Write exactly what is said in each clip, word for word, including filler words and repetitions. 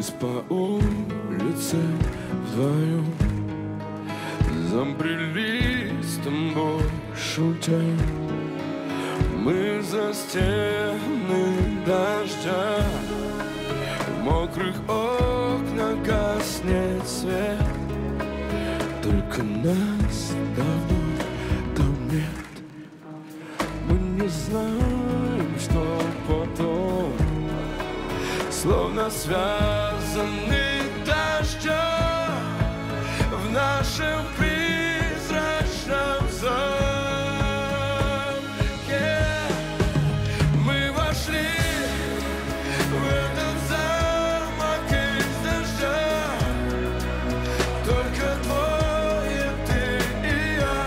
Прошлись по улице вдвоем, забрели с тобой шутя. Мы за стены дождя, в мокрых окнах гаснет свет. Только нас давно там нет. Мы не знаем, что потом, словно связаны дождем в нашем призрачном замке. Мы вошли в этот замок из дождя, только двое, ты и я,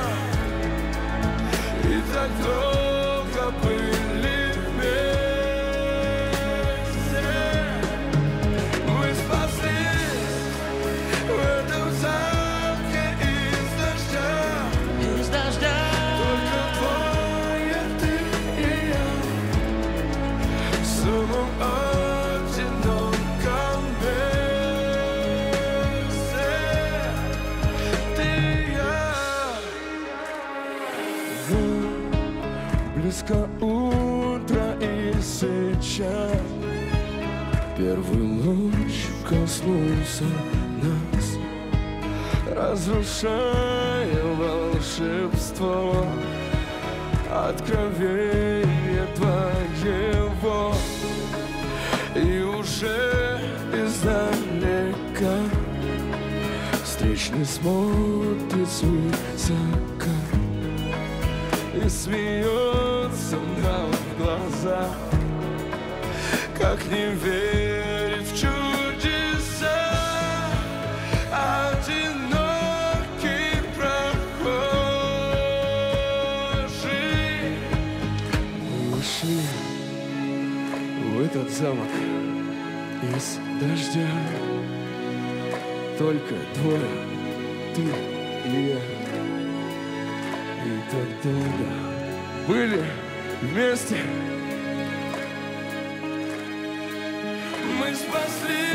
и так долго были вместе. Мы спаслись в этом замке из дождя, из дождя. Только двое, ты и я, в самом одиноком месте. Ты и я. Близко утро, и сейчас первый луч коснулся нас, разрушая волшебство откровения твоего. И уже издалека встречный смотрит свысока и смеется нам в глаза, как не верит в чудеса одинокий прохожий. Мы ушли в этот замок из дождя, только двое, ты и я, и так долго были вместе. Мы спасли